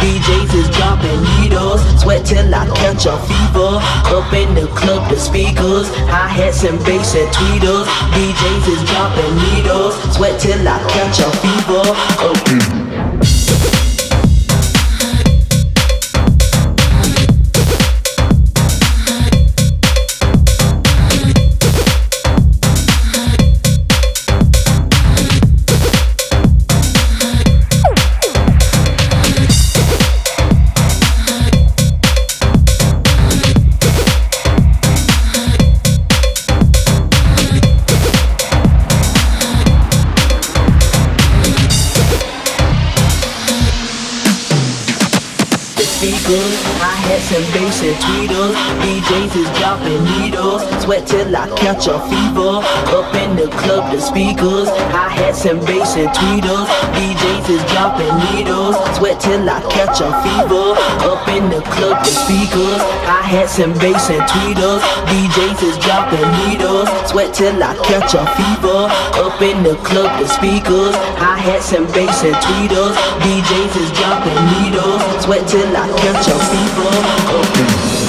DJs is dropping needles, sweat till I catch a fever. Up in the club, the speakers, hi-hats and bass and tweeters. DJs is dropping needles, sweat till I catch a fever. Speakers, hi-hats and bass and tweeters. DJs is dropping needles, sweat till I catch a fever. Up in the club, the speakers, hi-hats and bass and tweeters. DJs is dropping needles, sweat till I catch a fever. Up in the club, the speakers, hi-hats and bass and tweeters. DJs is dropping needles, sweat till I catch a fever. Up in the club, the speakers, hi-hats and bass and tweeters. DJs is dropping needles, sweat till I catch a fever.